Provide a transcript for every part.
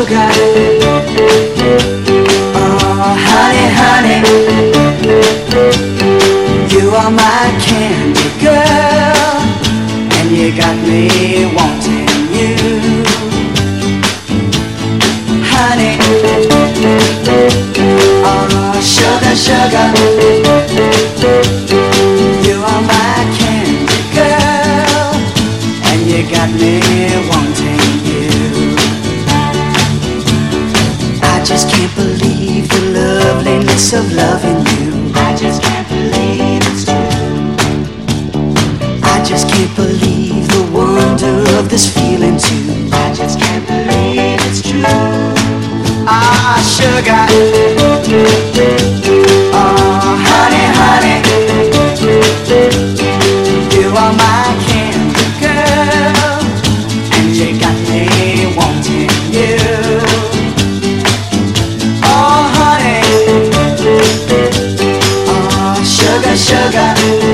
sugar. Oh, honey, honey, you are my candy girl, and you got me wanting you. Honey, oh, sugar, sugar, you are my candy girl, and you got me wanting you. I just can't believe the loveliness of loving you. I just can't believe it's true. I just can't believe the wonder of this feeling too. I just can't believe it's true. Ah, sugar. Oh, honey, honey, you are my candy girl, and you got me wanting you. Oh, honey, oh, sugar, sugar,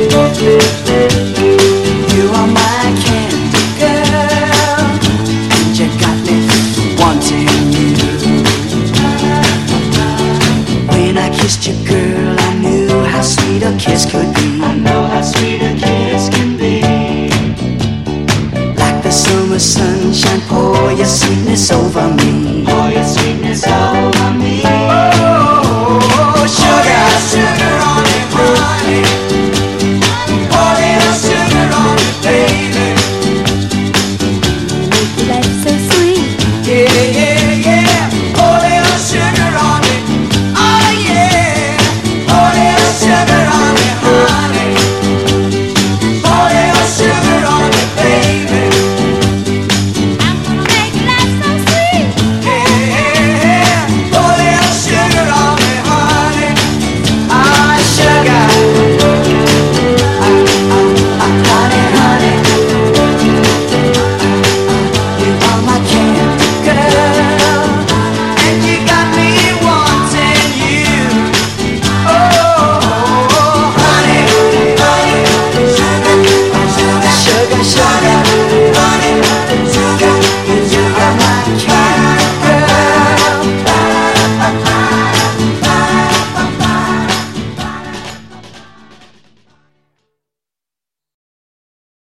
you are my candy girl, and you got me wanting you. When I kissed you, girl, I knew how sweet a kiss